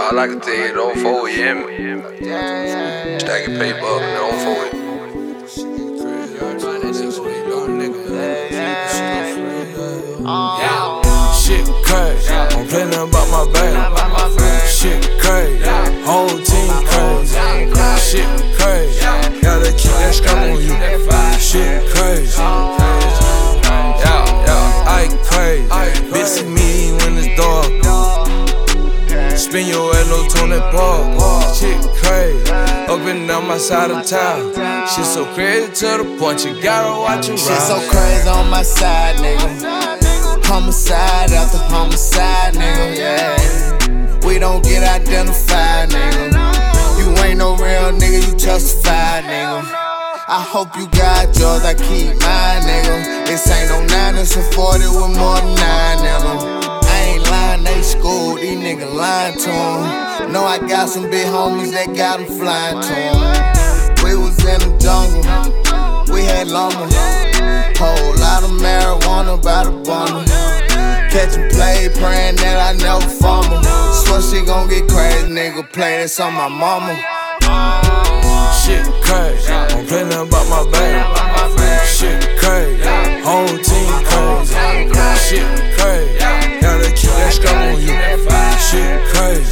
All I can tell you, don't fold with him. Stacking paper up, don't fold with. Shit crazy, I'm playing about my bag. Shit crazy, whole team crazy. Shit crazy, gotta keep that strap on you. Shit crazy, I crazy. Bitch see me when it's dark. Spin your head, no Tony Park. Shit crazy, up and down my side of town. Shit so crazy to the point you gotta watch it. Shit so crazy on my side, nigga. Homicide after homicide, nigga, yeah. We don't get identified, nigga. You ain't no real nigga, you justified, nigga. I hope you got yours, I keep mine, nigga. This ain't no 9, it's a 40 with more than 9, nigga. I ain't lying, they schooled, these niggas lying to them. Know I got some big homies that got them flying to them. We was in the jungle, we had lumber. Whole lot of marijuana by the bundle. Catchin' play, praying that I never fumble. Swear she gon' get crazy, nigga. Play this on my mama. Shit crazy, I'm playing about my bag. Shit crazy, whole team crazy. Shit crazy, gotta keep that strap on you. Shit crazy,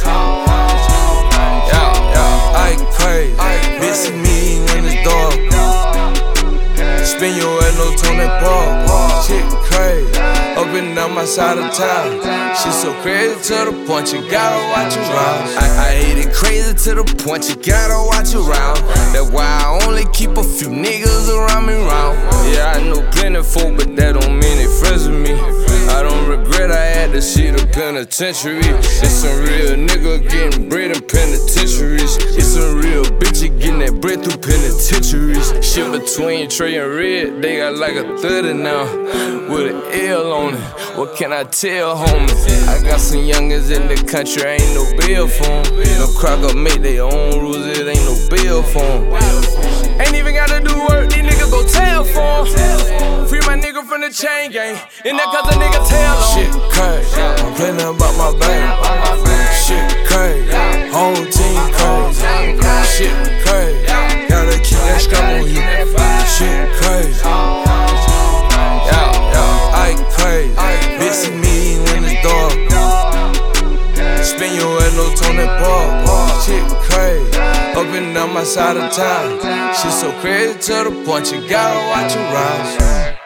I crazy. Bitch see me when it's dark. Spin your head, no Tony Park. Shit crazy, up and down my side of town. Shit so crazy to the point you gotta watch around. I hate it crazy to the point you gotta watch around. That's why I only keep a few niggas around me round. Yeah, I know plenty folk, but that don't mean they friends with me. I don't regret I had to see the penitentiary. It's some real nigga getting bread in penitentiaries. It's some real bitches getting that bread through penitentiaries. Shit between Trey and Red, they got like a 30 now, with an L on it. What can I tell, homie? I got some youngins in the country, ain't no bail for them. No cracker make their own rules, it ain't no bail for them. Ain't even gotta do work, these niggas go tell for them. Free my nigga from the chain gang, and that cause a nigga tell on. Shit crazy, I'm playing about my bag. Shit crazy, whole team crazy. Shit crazy, gotta keep that strap on you. Shit crazy, I crazy. Bitch see me when it's dark. Spin your head, no Tony Park. Shit crazy, up and down my side of town. Shit so crazy to the point you gotta watch around.